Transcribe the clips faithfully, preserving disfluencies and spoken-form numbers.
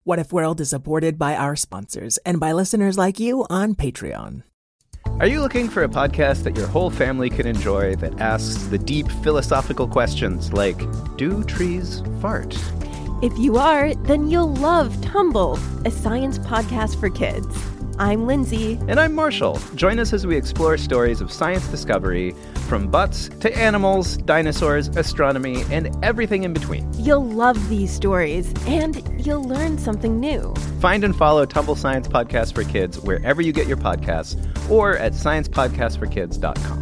What If World is supported by our sponsors and by listeners like you on Patreon. Are you looking for a podcast that your whole family can enjoy that asks the deep philosophical questions like, do trees fart? If you are, then you'll love Tumble, a science podcast for kids. I'm Lindsay. And I'm Marshall. Join us as we explore stories of science discovery, from butts to animals, dinosaurs, astronomy, and everything in between. You'll love these stories, and you'll learn something new. Find and follow Tumble Science Podcast for Kids wherever you get your podcasts, or at science podcast for kids dot com.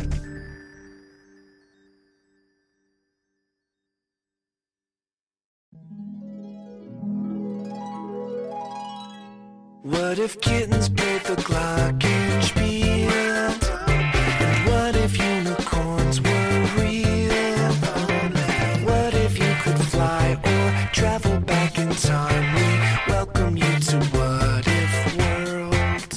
What if kittens played the glockenspiel? And what if unicorns were real? What if you could fly or travel back in time? We welcome you to What If World.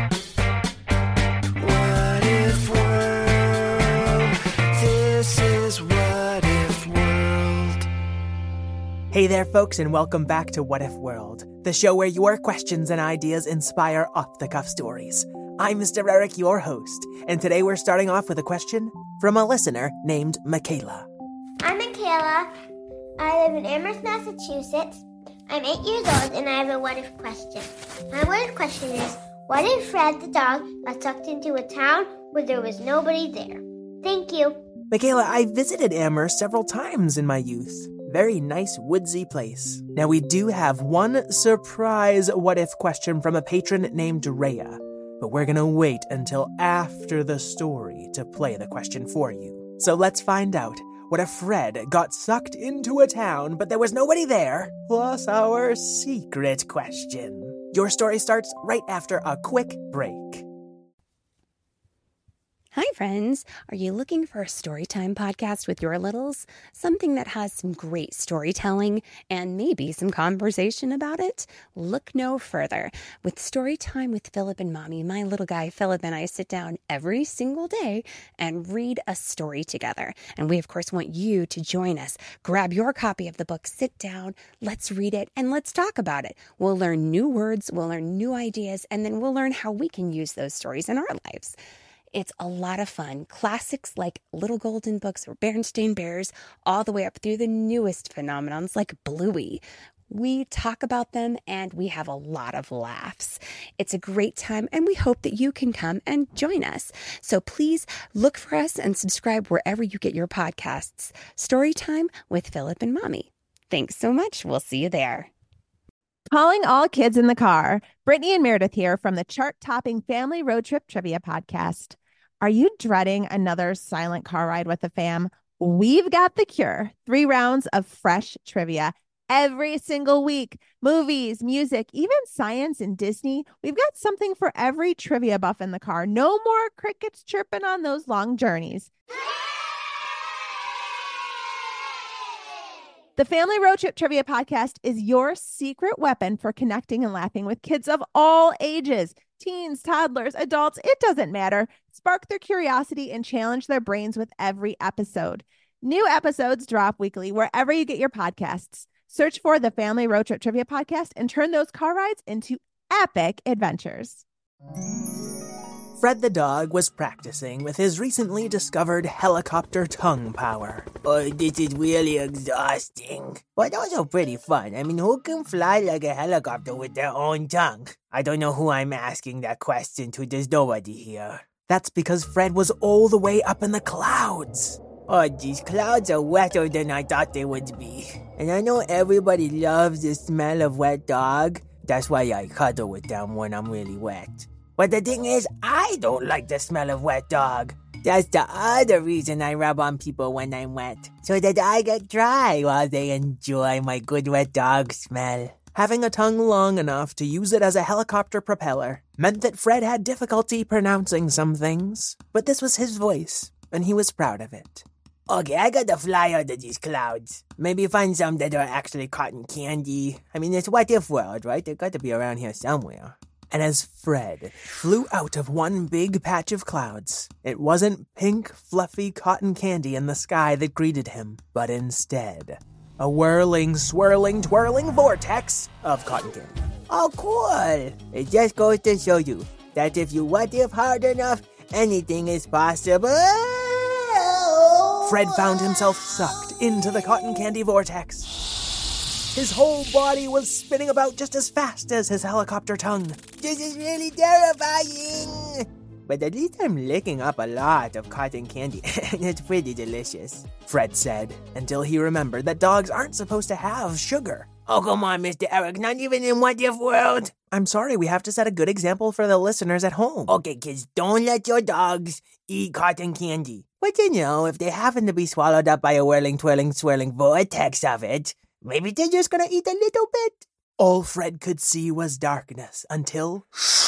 What If World? This is What If World. Hey there, folks, and welcome back to What If World, the show where your questions and ideas inspire off-the-cuff stories. I'm Mister Eric, your host, and today we're starting off with a question from a listener named Michaela. I'm Michaela. I live in Amherst, Massachusetts. I'm eight years old, and I have a what-if question. My what-if question is, what if Fred the dog got sucked into a town where there was nobody there? Thank you. Michaela, I visited Amherst several times in my youth. Very nice woodsy place. Now, we do have one surprise what-if question from a patron named Rhea, but we're gonna wait until after the story to play the question for you. So let's find out. What if Fred got sucked into a town, but there was nobody there? Plus our secret question. Your story starts right after a quick break. Hi, friends. Are you looking for a storytime podcast with your littles? Something that has some great storytelling and maybe some conversation about it? Look no further. With Storytime with Philip and Mommy, my little guy Philip and I sit down every single day and read a story together. And we, of course, want you to join us. Grab your copy of the book, sit down, let's read it, and let's talk about it. We'll learn new words, we'll learn new ideas, and then we'll learn how we can use those stories in our lives. It's a lot of fun. Classics like Little Golden Books or Berenstain Bears, all the way up through the newest phenomenons like Bluey. We talk about them and we have a lot of laughs. It's a great time and we hope that you can come and join us. So please look for us and subscribe wherever you get your podcasts. Storytime with Philip and Mommy. Thanks so much. We'll see you there. Calling all kids in the car. Brittany and Meredith here from the chart-topping Family Road Trip Trivia Podcast. Are you dreading another silent car ride with the fam? We've got the cure. Three rounds of fresh trivia every single week. Movies, music, even science and Disney. We've got something for every trivia buff in the car. No more crickets chirping on those long journeys. The Family Road Trip Trivia Podcast is your secret weapon for connecting and laughing with kids of all ages. Teens, toddlers, adults, it doesn't matter. Spark their curiosity and challenge their brains with every episode. New episodes drop weekly wherever you get your podcasts. Search for the Family Road Trip Trivia Podcast and turn those car rides into epic adventures. Fred the dog was practicing with his recently discovered helicopter tongue power. Oh, this is really exhausting, but also pretty fun. I mean, who can fly like a helicopter with their own tongue? I don't know who I'm asking that question to. There's nobody here. That's because Fred was all the way up in the clouds. Oh, these clouds are wetter than I thought they would be. And I know everybody loves the smell of wet dog. That's why I cuddle with them when I'm really wet. But the thing is, I don't like the smell of wet dog. That's the other reason I rub on people when I'm wet, so that I get dry while they enjoy my good wet dog smell. Having a tongue long enough to use it as a helicopter propeller meant that Fred had difficulty pronouncing some things, but this was his voice, and he was proud of it. Okay, I gotta fly under these clouds. Maybe find some that are actually cotton candy. I mean, it's What If World, right? They gotta be around here somewhere. And as Fred flew out of one big patch of clouds, it wasn't pink, fluffy cotton candy in the sky that greeted him, but instead A whirling, swirling, twirling vortex of cotton candy. Oh, cool. It just goes to show you that if you what if hard enough, anything is possible. Fred found himself sucked into the cotton candy vortex. His whole body was spinning about just as fast as his helicopter tongue. This is really terrifying. But at least I'm licking up a lot of cotton candy, and it's pretty delicious, Fred said, until he remembered that dogs aren't supposed to have sugar. Oh, come on, Mister Eric, not even in What If World. I'm sorry, we have to set a good example for the listeners at home. Okay, kids, don't let your dogs eat cotton candy. But you know, if they happen to be swallowed up by a whirling, twirling, swirling vortex of it, maybe they're just gonna eat a little bit. All Fred could see was darkness until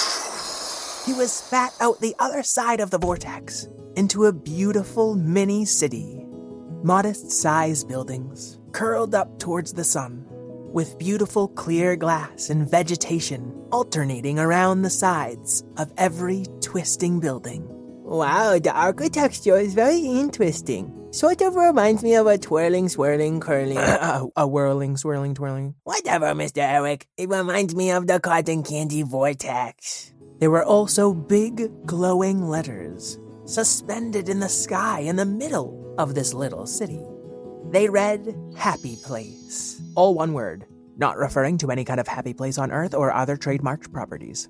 he was spat out the other side of the vortex into a beautiful mini city. Modest-sized buildings curled up towards the sun, with beautiful clear glass and vegetation alternating around the sides of every twisting building. Wow, the architecture is very interesting. Sort of reminds me of a twirling, swirling, curling. a, a whirling, swirling, twirling. Whatever, Mister Eric. It reminds me of the cotton candy vortex. There were also big, glowing letters suspended in the sky in the middle of this little city. They read, Happy Place. All one word, not referring to any kind of happy place on Earth or other trademarked properties.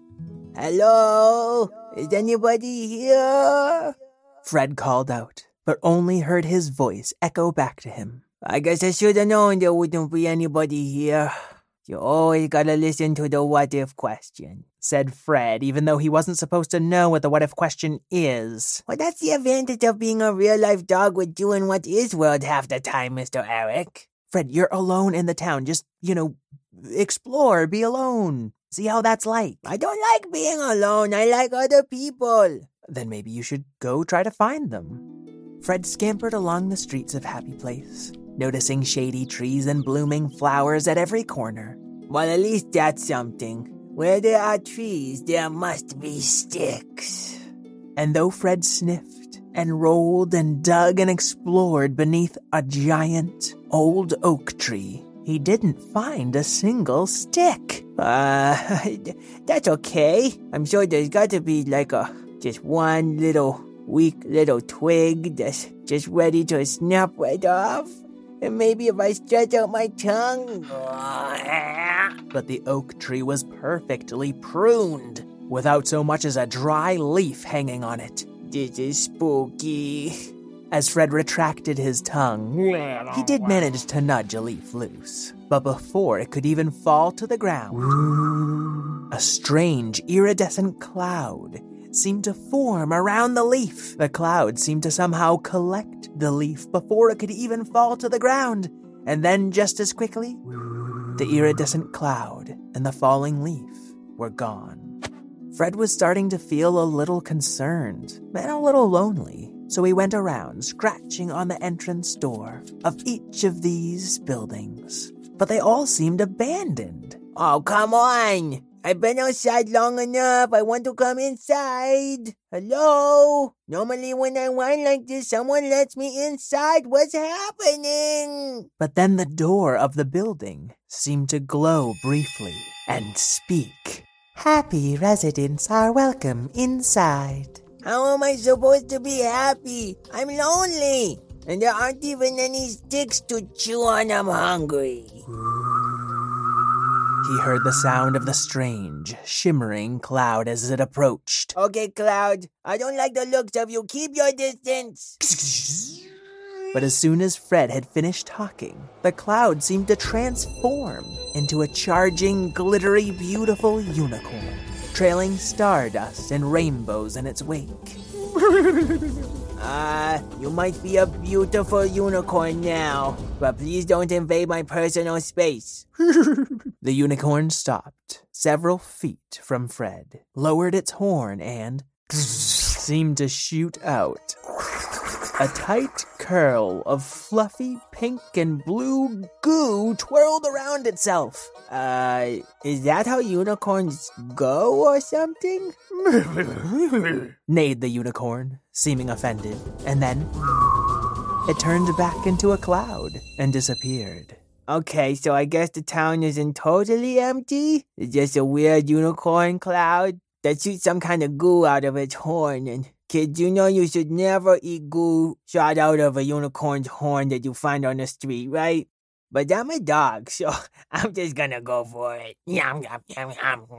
Hello? Is anybody here? Fred called out, but only heard his voice echo back to him. I guess I should have known there wouldn't be anybody here. You always gotta listen to the what if question, said Fred, even though he wasn't supposed to know what the what if question is. Well, that's the advantage of being a real-life dog with doing what is world half the time, Mister Eric. Fred, you're alone in the town. Just, you know, explore, be alone. See how that's like. I don't like being alone. I like other people. Then maybe you should go try to find them. Fred scampered along the streets of Happy Place, noticing shady trees and blooming flowers at every corner. Well, at least that's something. Where there are trees, there must be sticks. And though Fred sniffed and rolled and dug and explored beneath a giant old oak tree, he didn't find a single stick. Uh, that's okay. I'm sure there's got to be like a, just one little weak little twig that's just ready to snap right off. And maybe if I stretch out my tongue. But the oak tree was perfectly pruned, without so much as a dry leaf hanging on it. This is spooky. As Fred retracted his tongue, he did manage to nudge a leaf loose. But before it could even fall to the ground, a strange iridescent cloud seemed to form around the leaf. The cloud seemed to somehow collect the leaf before it could even fall to the ground. And then just as quickly, the iridescent cloud and the falling leaf were gone. Fred was starting to feel a little concerned and a little lonely. So he went around scratching on the entrance door of each of these buildings. But they all seemed abandoned. Oh, come on! I've been outside long enough. I want to come inside. Hello? Normally when I whine like this, someone lets me inside. What's happening? But then the door of the building seemed to glow briefly and speak. Happy residents are welcome inside. How am I supposed to be happy? I'm lonely. And there aren't even any sticks to chew on. I'm hungry. He heard the sound of the strange, shimmering cloud as it approached. Okay, Cloud. I don't like the looks of you. Keep your distance. But as soon as Fred had finished talking, the cloud seemed to transform into a charging, glittery, beautiful unicorn, trailing stardust and rainbows in its wake. Ah, uh, you might be a beautiful unicorn now, but please don't invade my personal space. The unicorn stopped several feet from Fred, lowered its horn, and seemed to shoot out a tight curl of fluffy pink and blue goo twirled around itself. Uh, is that how unicorns go or something? Neighed the unicorn, seeming offended, and then it turned back into a cloud and disappeared. Okay, so I guess the town isn't totally empty? It's just a weird unicorn cloud that shoots some kind of goo out of its horn. And kids, you know you should never eat goo shot out of a unicorn's horn that you find on the street, right? But I'm a dog, so I'm just gonna go for it. Yum, yum, yum,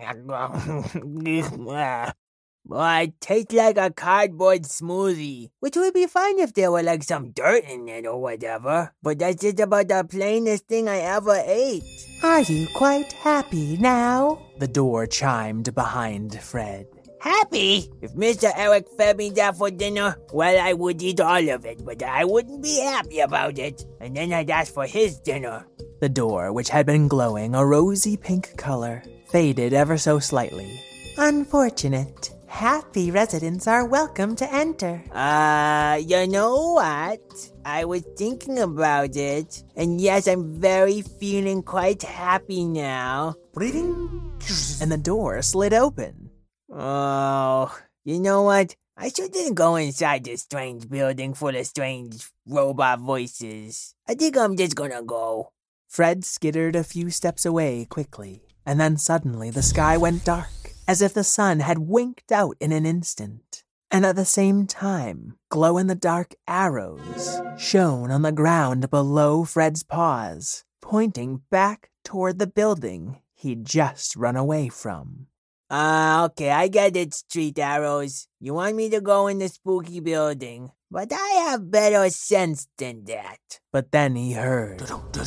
yum. Boy, it tastes like a cardboard smoothie, which would be fine if there were like some dirt in it or whatever. But that's just about the plainest thing I ever ate. Are you quite happy now? The door chimed behind Fred. Happy? If Mister Eric fed me that for dinner, well, I would eat all of it, but I wouldn't be happy about it. And then I'd ask for his dinner. The door, which had been glowing a rosy pink color, faded ever so slightly. Unfortunate. Happy residents are welcome to enter. Uh, you know what? I was thinking about it, and yes, I'm very feeling quite happy now. And the door slid open. Oh, you know what? I shouldn't go inside this strange building full of strange robot voices. I think I'm just gonna go. Fred skittered a few steps away quickly, and then suddenly the sky went dark, as if the sun had winked out in an instant. And at the same time, glow-in-the-dark arrows shone on the ground below Fred's paws, pointing back toward the building he'd just run away from. Ah, uh, okay, I get it, street arrows. You want me to go in the spooky building, but I have better sense than that. But then he heard,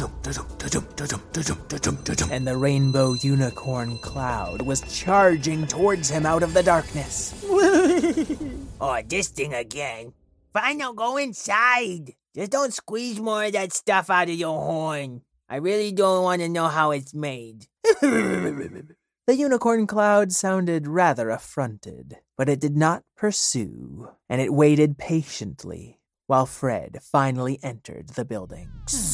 and the rainbow unicorn cloud was charging towards him out of the darkness. Oh, this thing again. Fine, now go inside. Just don't squeeze more of that stuff out of your horn. I really don't want to know how it's made. The unicorn cloud sounded rather affronted, but it did not pursue, and it waited patiently while Fred finally entered the building.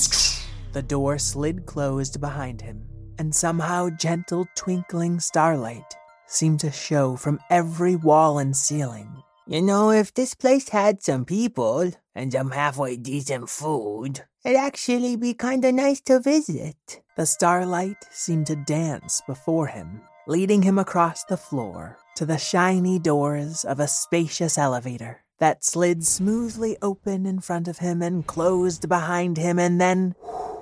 The door slid closed behind him, and somehow gentle twinkling starlight seemed to show from every wall and ceiling. You know, if this place had some people and some halfway decent food, it'd actually be kinda nice to visit. The starlight seemed to dance before him, leading him across the floor to the shiny doors of a spacious elevator that slid smoothly open in front of him and closed behind him and then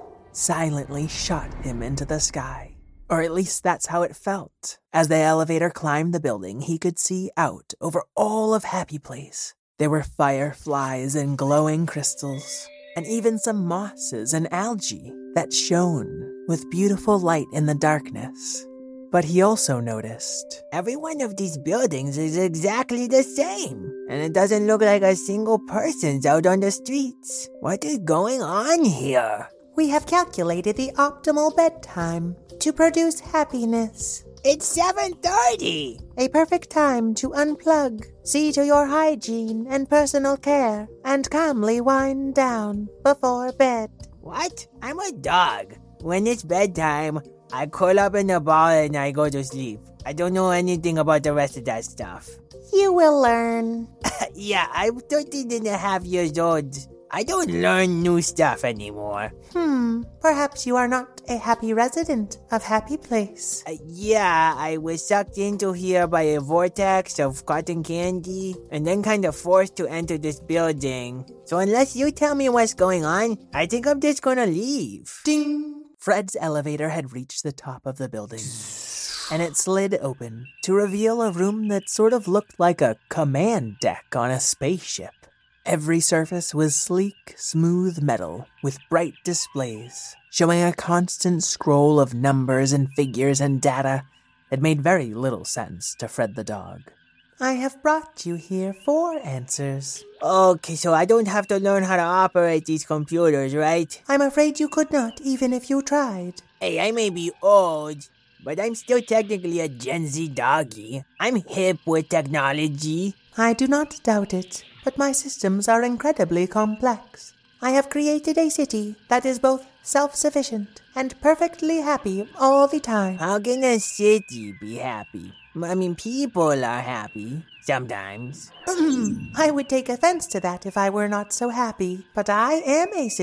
silently shot him into the sky. Or at least that's how it felt. As the elevator climbed the building, he could see out over all of Happy Place. There were fireflies and glowing crystals, and even some mosses and algae that shone with beautiful light in the darkness. But he also noticed every one of these buildings is exactly the same, and it doesn't look like a single person's out on the streets. What is going on here? We have calculated the optimal bedtime to produce happiness. It's seven thirty! A perfect time to unplug, see to your hygiene and personal care, and calmly wind down before bed. What? I'm a dog. When it's bedtime, I curl up in a ball and I go to sleep. I don't know anything about the rest of that stuff. You will learn. Yeah, I'm thirteen and a half years old. I don't learn new stuff anymore. Hmm, perhaps you are not a happy resident of Happy Place. Uh, yeah, I was sucked into here by a vortex of cotton candy, and then kind of forced to enter this building. So unless you tell me what's going on, I think I'm just gonna leave. Ding! Fred's elevator had reached the top of the building, and it slid open to reveal a room that sort of looked like a command deck on a spaceship. Every surface was sleek, smooth metal with bright displays, showing a constant scroll of numbers and figures and data that made very little sense to Fred the dog. I have brought you here for answers. Okay, so I don't have to learn how to operate these computers, right? I'm afraid you could not, even if you tried. Hey, I may be old, but I'm still technically a Gen Z doggy. I'm hip with technology. I do not doubt it. But my systems are incredibly complex. I have created a city that is both self-sufficient and perfectly happy all the time. How can a city be happy? I mean, people are happy sometimes. I would take offense to that if I were not so happy, but I am a city,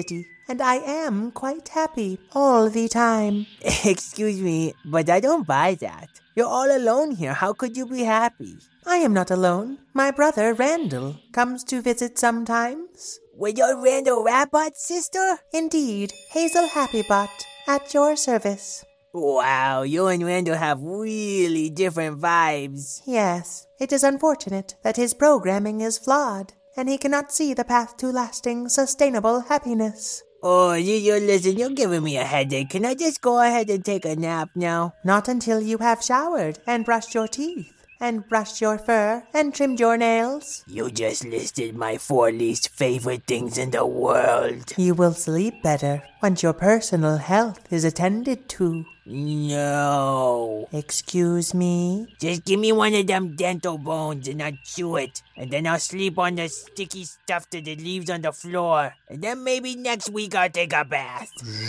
and I am quite happy all the time. Excuse me, but I don't buy that. You're all alone here. How could you be happy? I am not alone. My brother Randall comes to visit sometimes. With your Randall Ratbot sister? Indeed, Hazel Happybot, at your service. Wow, you and Randall have really different vibes. Yes, it is unfortunate that his programming is flawed, and he cannot see the path to lasting, sustainable happiness. Oh, you, you listen, you're giving me a headache. Can I just go ahead and take a nap now? Not until you have showered and brushed your teeth, and brushed your fur, and trimmed your nails. You just listed my four least favorite things in the world. You will sleep better once your personal health is attended to. No. Excuse me? Just give me one of them dental bones and I'll chew it. And then I'll sleep on the sticky stuff that it leaves on the floor. And then maybe next week I'll take a bath.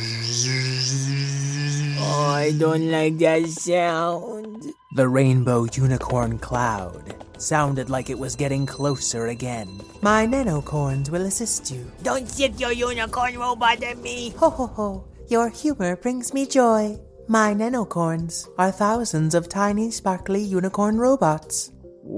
Oh, I don't like that sound. The rainbow unicorn cloud sounded like it was getting closer again. My nanocorns will assist you. Don't sit your unicorn robot at me. Ho ho ho, your humor brings me joy. My nanocorns are thousands of tiny sparkly unicorn robots.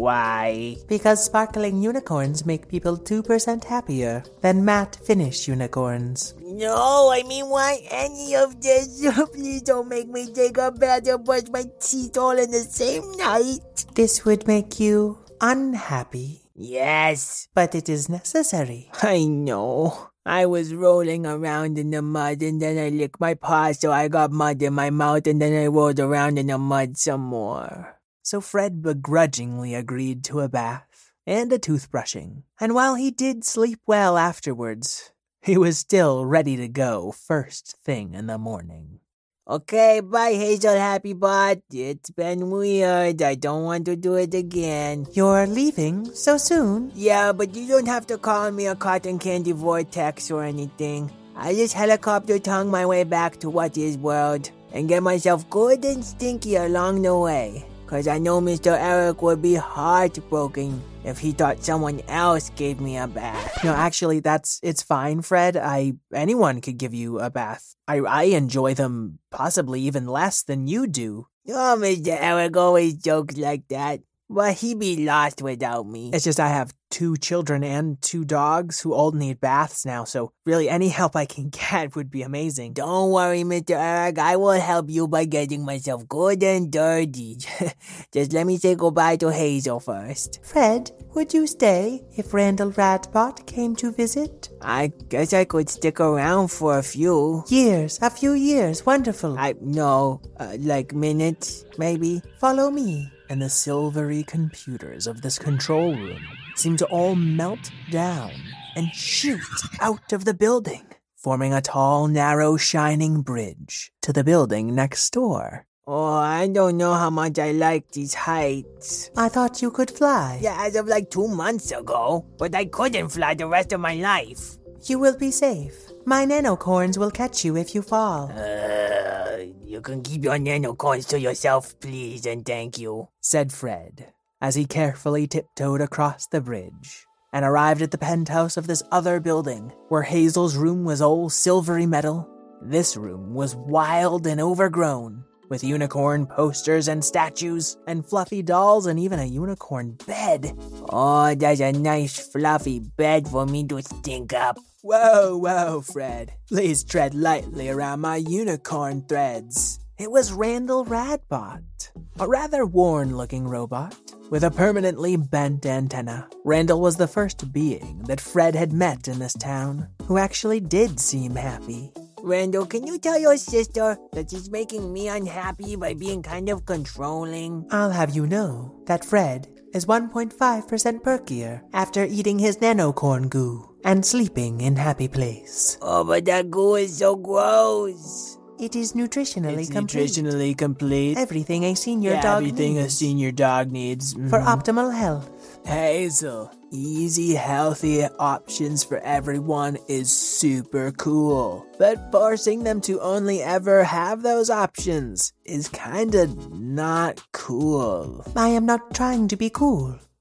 Why? Because sparkling unicorns make people two percent happier than matte finish unicorns. No, I mean, why any of this? Please don't make me take a bath or brush my teeth all in the same night. This would make you unhappy. Yes. But it is necessary. I know. I was rolling around in the mud and then I licked my paw so I got mud in my mouth and then I rolled around in the mud some more. So Fred begrudgingly agreed to a bath and a toothbrushing. And while he did sleep well afterwards, he was still ready to go first thing in the morning. Okay, bye Hazel Happybot. It's been weird. I don't want to do it again. You're leaving so soon? Yeah, but you don't have to call me a cotton candy vortex or anything. I just helicopter tongue my way back to what is world and get myself good and stinky along the way. Cause I know Mister Eric would be heartbroken if he thought someone else gave me a bath. No, actually, that's, it's fine, Fred. I, anyone could give you a bath. I, I enjoy them possibly even less than you do. Oh, Mister Eric always jokes like that. But he be lost without me. It's just I have two children and two dogs who all need baths now, so really any help I can get would be amazing. Don't worry, Mister Eric. I will help you by getting myself good and dirty. Just let me say goodbye to Hazel first. Fred, would you stay if Randall Ratbot came to visit? I guess I could stick around for a few. Years, a few years, wonderful. I, no, uh, like minutes, maybe. Follow me. And the silvery computers of this control room seem to all melt down and shoot out of the building, forming a tall, narrow, shining bridge to the building next door. Oh, I don't know how much I like these heights. I thought you could fly. Yeah, as of like two months ago, but I couldn't fly the rest of my life. You will be safe. My nanocorns will catch you if you fall. Uh, you can keep your nanocorns to yourself, please, and thank you, said Fred, as he carefully tiptoed across the bridge and arrived at the penthouse of this other building, where Hazel's room was all silvery metal. This room was wild and overgrown, with unicorn posters and statues and fluffy dolls and even a unicorn bed. Oh, that's a nice fluffy bed for me to stink up. Whoa, whoa, Fred. Please tread lightly around my unicorn threads. It was Randall Ratbot, a rather worn-looking robot with a permanently bent antenna. Randall was the first being that Fred had met in this town who actually did seem happy. Randall, can you tell your sister that she's making me unhappy by being kind of controlling? I'll have you know that Fred is one point five percent perkier after eating his nanocorn goo and sleeping in Happy Place. Oh, but that goo is so gross. It is nutritionally it's complete. nutritionally complete. Everything a senior yeah, dog everything needs. a senior dog needs. Mm-hmm. For optimal health. Hazel, easy, healthy options for everyone is super cool. But forcing them to only ever have those options is kinda not cool. I am not trying to be cool.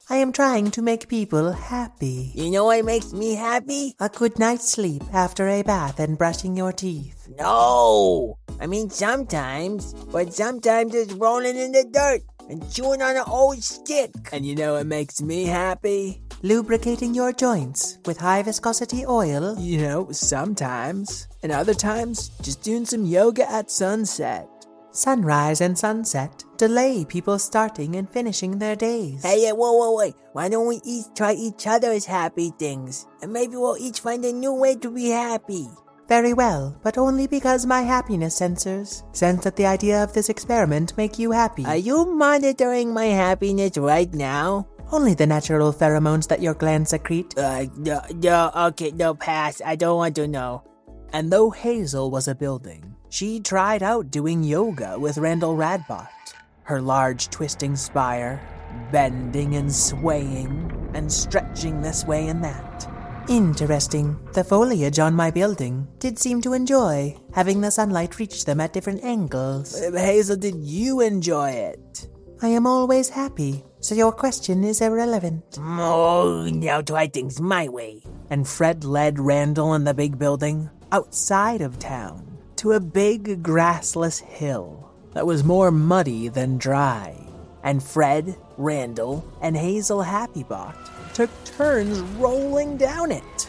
I am trying to make people happy. You know what makes me happy? A good night's sleep after a bath and brushing your teeth. No! I mean sometimes, but sometimes it's rolling in the dirt and chewing on an old stick. And you know what makes me happy? Lubricating your joints with high viscosity oil. You know, sometimes. And other times, just doing some yoga at sunset. Sunrise and sunset delay people starting and finishing their days. Hey, hey, whoa, whoa, wait. Why don't we each try each other's happy things? And maybe we'll each find a new way to be happy. Very well, but only because my happiness sensors sense that the idea of this experiment make you happy. Are you monitoring my happiness right now? Only the natural pheromones that your glands secrete. Uh, no, no, okay, no, pass. I don't want to know. And though Hazel was a building, she tried out doing yoga with Randall Radbot. Her large twisting spire, bending and swaying, and stretching this way and that. Interesting. The foliage on my building did seem to enjoy having the sunlight reach them at different angles. Uh, Hazel, did you enjoy it? I am always happy, so your question is irrelevant. Oh, now try things my way. And Fred led Randall and the big building outside of town to a big grassless hill that was more muddy than dry. And Fred, Randall, and Hazel Happybot took turns rolling down it.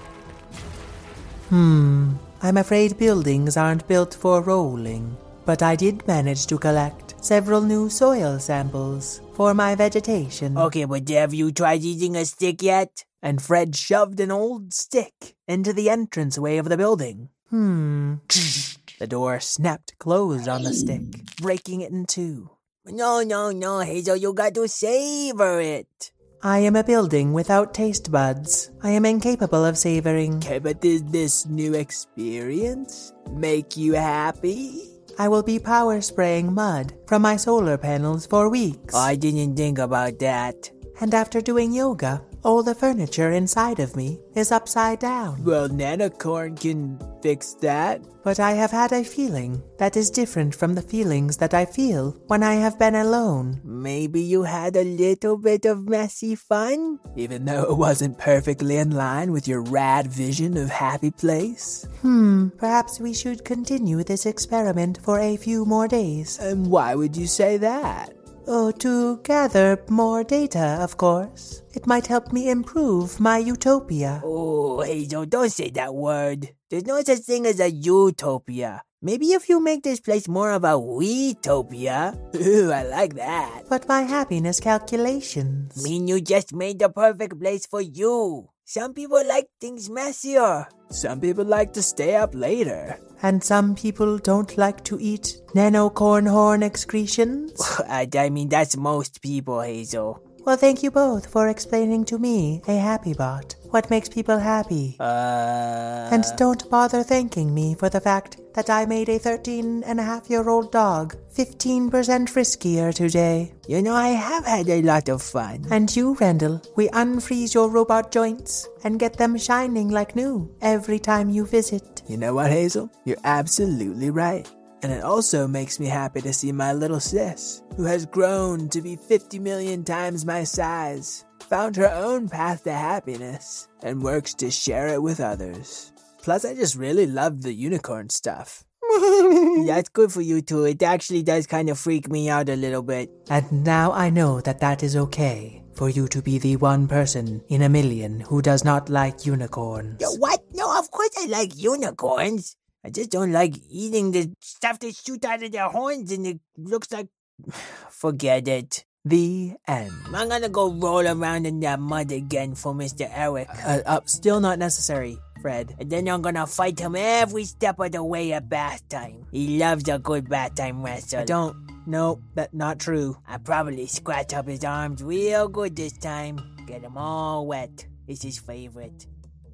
Hmm, I'm afraid buildings aren't built for rolling, but I did manage to collect several new soil samples for my vegetation. Okay, but have you tried using a stick yet? And Fred shoved an old stick into the entranceway of the building. Hmm. The door snapped closed on the stick, breaking it in two. No, no, no, Hazel, you got to savor it. I am a building without taste buds. I am incapable of savoring. Okay, but did this new experience make you happy? I will be power spraying mud from my solar panels for weeks. I didn't think about that. And after doing yoga, all the furniture inside of me is upside down. Well, Nanocorn can fix that. But I have had a feeling that is different from the feelings that I feel when I have been alone. Maybe you had a little bit of messy fun? Even though it wasn't perfectly in line with your rad vision of happy place? Hmm, perhaps we should continue this experiment for a few more days. And why would you say that? Oh, to gather more data, of course. It might help me improve my utopia. Oh, Hazel, don't say that word. There's no such thing as a utopia. Maybe if you make this place more of a we-topia. Ooh, I like that. But my happiness calculations mean you just made the perfect place for you. Some people like things messier. Some people like to stay up later. And some people don't like to eat nanocorn horn excretions? I, I mean, that's most people, Hazel. Well, thank you both for explaining to me, a Happybot, what makes people happy. Uh... And don't bother thanking me for the fact that I made a thirteen and a half year old dog fifteen percent friskier today. You know, I have had a lot of fun. And you, Randall, we unfreeze your robot joints and get them shining like new every time you visit. You know what, Hazel? You're absolutely right. And it also makes me happy to see my little sis, who has grown to be fifty million times my size, found her own path to happiness, and works to share it with others. Plus, I just really love the unicorn stuff. That's good for you too. It actually does kind of freak me out a little bit. And now I know that that is okay, for you to be the one person in a million who does not like unicorns. Yo, what? No, of course I like unicorns. I just don't like eating the stuff that shoots out of their horns and it looks like... Forget it. The end. I'm gonna go roll around in that mud again for Mister Eric. Uh, uh, still not necessary, Fred. And then I'm gonna fight him every step of the way at bath time. He loves a good bath time wrestle. I don't. No, that's not true. I probably scratch up his arms real good this time. Get him all wet. It's his favorite.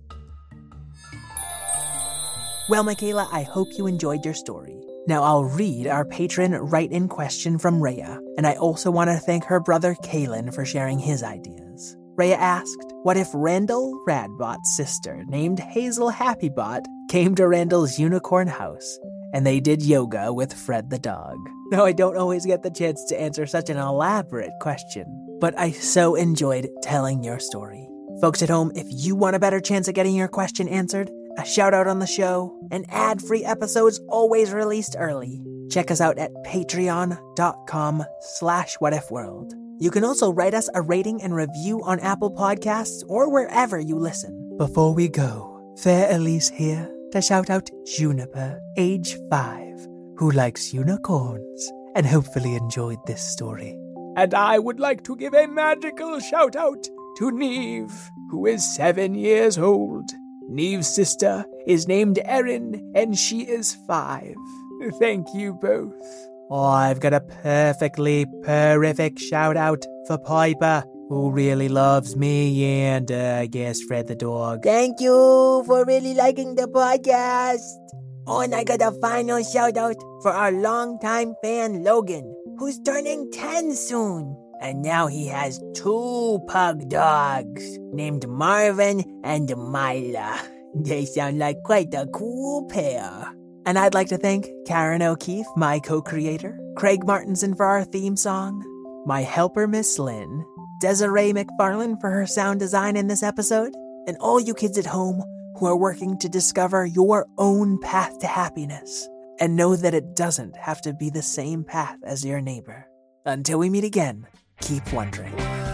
Well, Michaela, I hope you enjoyed your story. Now I'll read our patron write-in question from Rhea, and I also want to thank her brother Kalen for sharing his ideas. Rhea asked, what if Randall Radbot's sister, named Hazel Happybot, came to Randall's unicorn house, and they did yoga with Fred the dog? Now, I don't always get the chance to answer such an elaborate question, but I so enjoyed telling your story. Folks at home, if you want a better chance at getting your question answered, a shout out on the show, and ad-free episodes always released early, check us out at patreon.com slash whatifworld. You can also write us a rating and review on Apple Podcasts or wherever you listen. Before we go, Fair Elise here to shout out Juniper, age five, who likes unicorns and hopefully enjoyed this story. And I would like to give a magical shout out to Neve, who is seven years old. Neve's sister is named Erin, and she is five. Thank you both. Oh, I've got a perfectly terrific shout out for Piper, who really loves me, and uh, I guess Fred the dog. Thank you for really liking the podcast. Oh, and I got a final shout out for our longtime fan Logan, who's turning ten soon. And now he has two pug dogs named Marvin and Mila. They sound like quite a cool pair. And I'd like to thank Karen O'Keefe, my co-creator, Craig Martinson for our theme song, my helper Miss Lynn, Desiree McFarlane for her sound design in this episode, and all you kids at home who are working to discover your own path to happiness and know that it doesn't have to be the same path as your neighbor. Until we meet again, keep wondering.